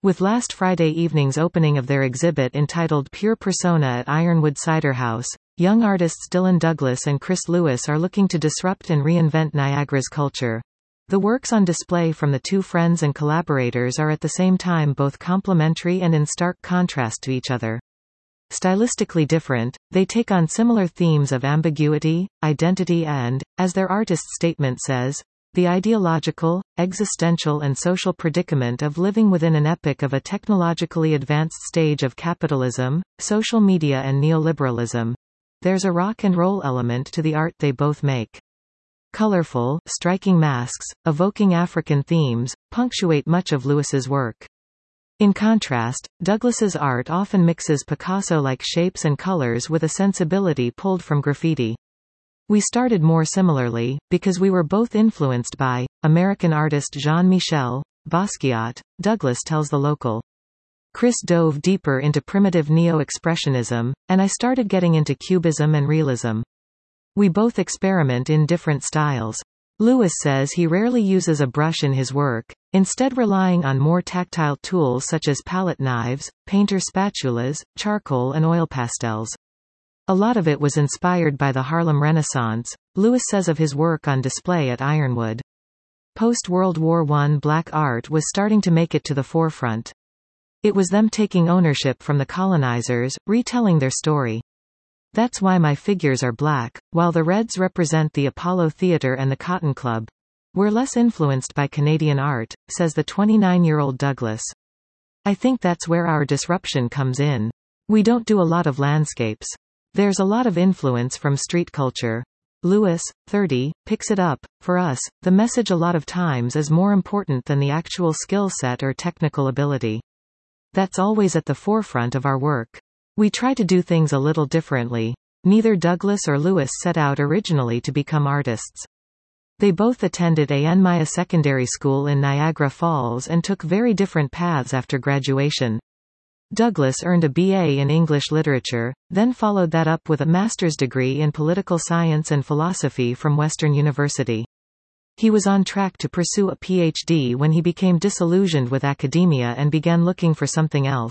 With last Friday evening's opening of their exhibit entitled Pure Persona at Ironwood Cider House, young artists Dylan Douglas and Chris Lewis are looking to disrupt and reinvent Niagara's culture. The works on display from the two friends and collaborators are at the same time both complementary and in stark contrast to each other. Stylistically different, they take on similar themes of ambiguity, identity and, as their artist statement says, the ideological, existential and social predicament of living within an epoch of a technologically advanced stage of capitalism, social media and neoliberalism. There's a rock and roll element to the art they both make. Colorful, striking masks, evoking African themes, punctuate much of Lewis's work. In contrast, Douglas's art often mixes Picasso-like shapes and colors with a sensibility pulled from graffiti. We started more similarly, because we were both influenced by American artist Jean-Michel Basquiat, Douglas tells The Local. Chris dove deeper into primitive neo-expressionism, and I started getting into cubism and realism. We both experiment in different styles. Lewis says he rarely uses a brush in his work, instead relying on more tactile tools such as palette knives, painter spatulas, charcoal and oil pastels. A lot of it was inspired by the Harlem Renaissance, Lewis says of his work on display at Ironwood. Post-World War I black art was starting to make it to the forefront. It was them taking ownership from the colonizers, retelling their story. That's why my figures are black, while the reds represent the Apollo Theatre and the Cotton Club. We're less influenced by Canadian art, says the 29-year-old Douglas. I think that's where our disruption comes in. We don't do a lot of landscapes. There's a lot of influence from street culture. Lewis, 30, picks it up. For us, the message a lot of times is more important than the actual skill set or technical ability. That's always at the forefront of our work. We try to do things a little differently. Neither Douglas or Lewis set out originally to become artists. They both attended Ann Maya Secondary School in Niagara Falls and took very different paths after graduation. Douglas earned a BA in English literature, then followed that up with a master's degree in political science and philosophy from Western University. He was on track to pursue a PhD when he became disillusioned with academia and began looking for something else.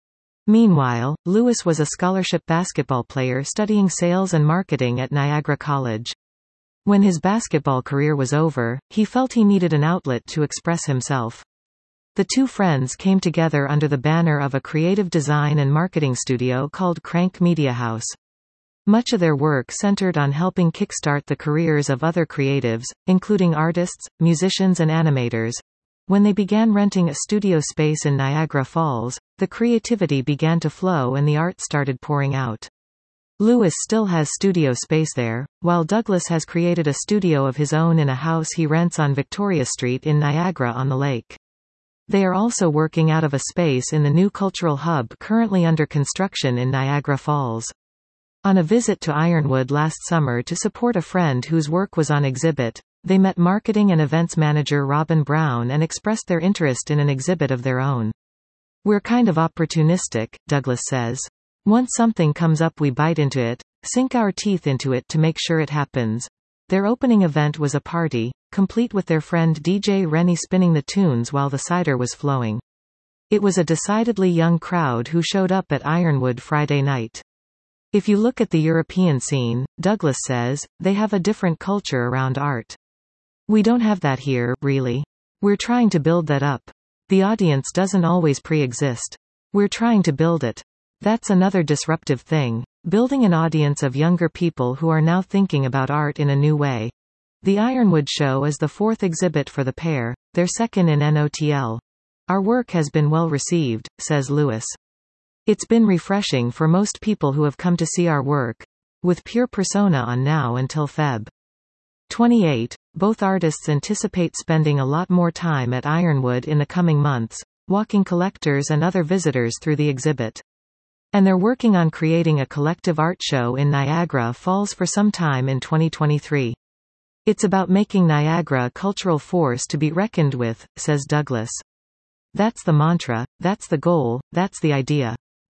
Meanwhile, Lewis was a scholarship basketball player studying sales and marketing at Niagara College. When his basketball career was over, he felt he needed an outlet to express himself. The two friends came together under the banner of a creative design and marketing studio called Crank Media House. Much of their work centered on helping kickstart the careers of other creatives, including artists, musicians and animators. When they began renting a studio space in Niagara Falls, the creativity began to flow and the art started pouring out. Lewis still has studio space there, while Douglas has created a studio of his own in a house he rents on Victoria Street in Niagara-on-the-Lake. They are also working out of a space in the new cultural hub currently under construction in Niagara Falls. On a visit to Ironwood last summer to support a friend whose work was on exhibit, they met marketing and events manager Robin Brown and expressed their interest in an exhibit of their own. We're kind of opportunistic, Douglas says. Once something comes up we bite into it, sink our teeth into it to make sure it happens. Their opening event was a party, complete with their friend DJ Rennie spinning the tunes while the cider was flowing. It was a decidedly young crowd who showed up at Ironwood Friday night. If you look at the European scene, Douglas says, they have a different culture around art. We don't have that here, really. We're trying to build that up. The audience doesn't always pre-exist. We're trying to build it. That's another disruptive thing, building an audience of younger people who are now thinking about art in a new way. The Ironwood show is the fourth exhibit for the pair, their second in NOTL. Our work has been well received, says Lewis. It's been refreshing for most people who have come to see our work, with Pure Persona on now until Feb. 28. Both artists anticipate spending a lot more time at Ironwood in the coming months, walking collectors and other visitors through the exhibit. And they're working on creating a collective art show in Niagara Falls for some time in 2023. It's about making Niagara a cultural force to be reckoned with, says Douglas. That's the mantra, that's the goal, that's the idea.